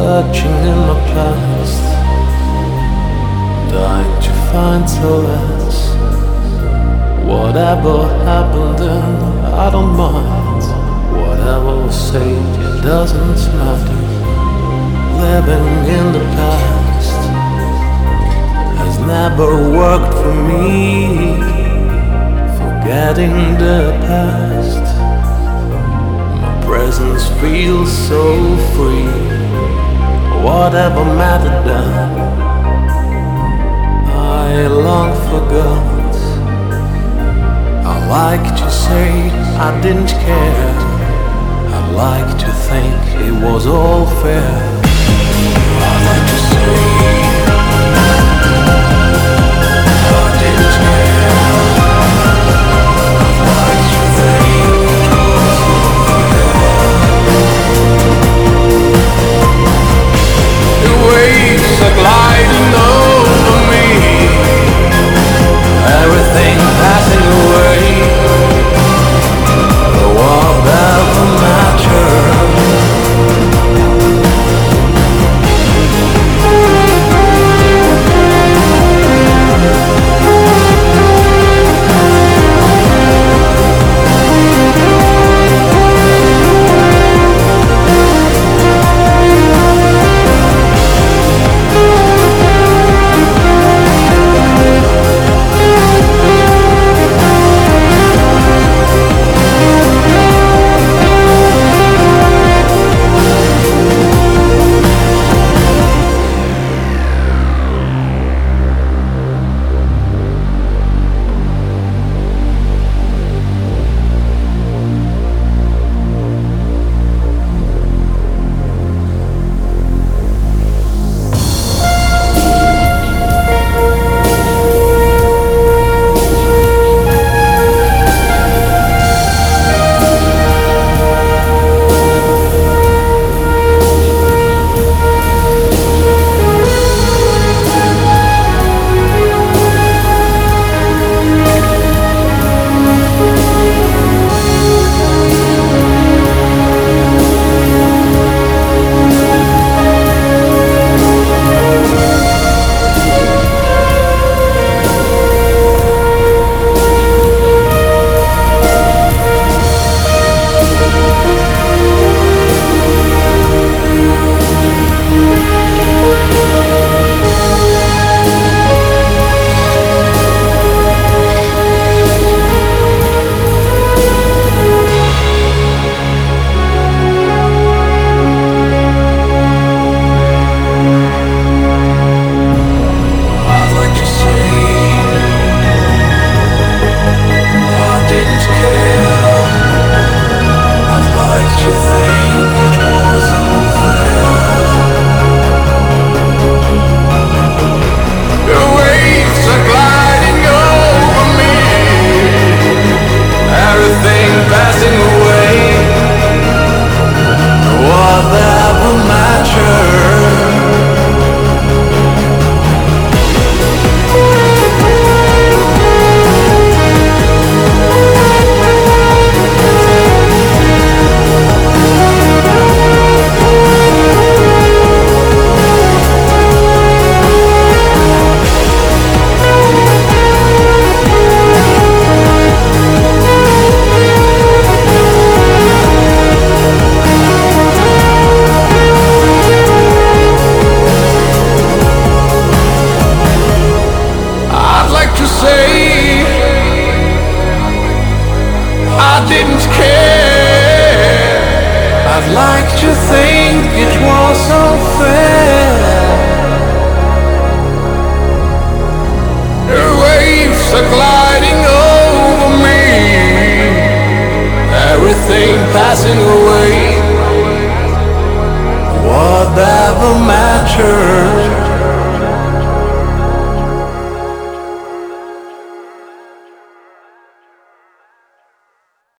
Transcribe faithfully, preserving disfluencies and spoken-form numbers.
searching in my past, dying to find solace. Whatever happened then, I don't mind. Whatever was said, it doesn't matter. Living in the past has never worked for me. Forgetting the past, my presence feels so free. Whatever mattered then, I long forgot. I like to say I didn't care. I like to think it was all fair. I like to say I didn't care. I like to think it was all fair. The waves are gliding over me, everything passing away. Whatever matters. Passing away, whatever matters.